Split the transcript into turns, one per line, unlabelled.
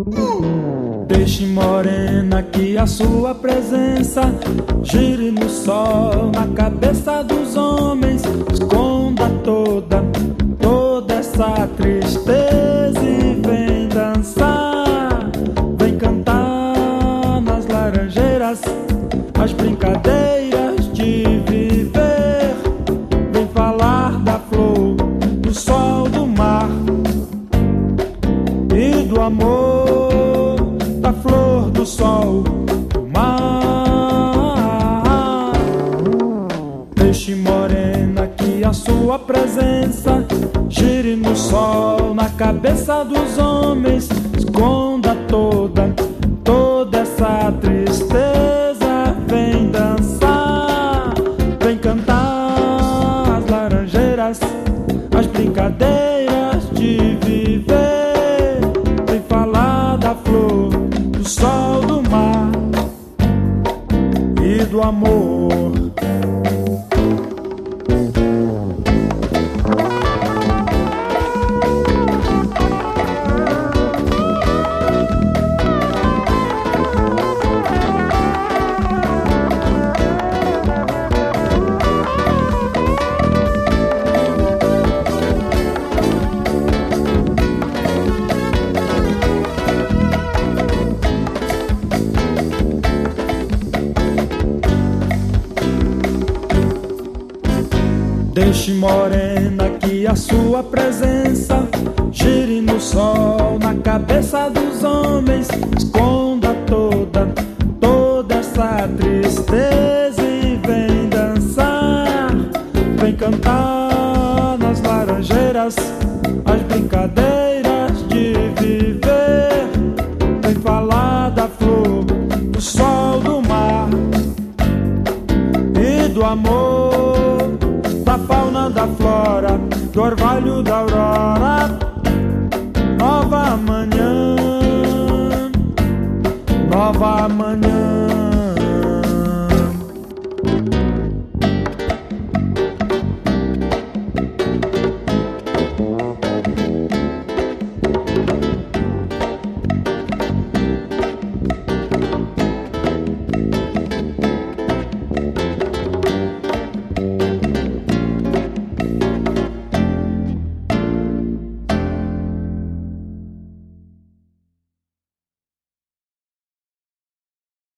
Deixe morena que a sua presença gire no sol, na cabeça dos homens, esconda toda essa tristeza e vem dançar, vem cantar nas laranjeiras as brincadeiras de viver, vem falar da flor, do sol, do mar e do amor, da flor, do sol, do mar. Deixe morena que a sua presença gire no sol, na cabeça dos homens, esconda toda essa tristeza, vem dançar, vem cantar as laranjeiras, as brincadeiras de viver, vem falar da flor, do sol, do mar e do amor. Deixe morena que a sua presença gire no sol, na cabeça dos homens, esconda toda essa tristeza e vem dançar, vem cantar nas laranjeiras as brincadeiras de viver, vem falar da flor, do sol, do mar e do amor, da fauna, da flora, do orvalho, da aurora. Nova manhã, nova manhã.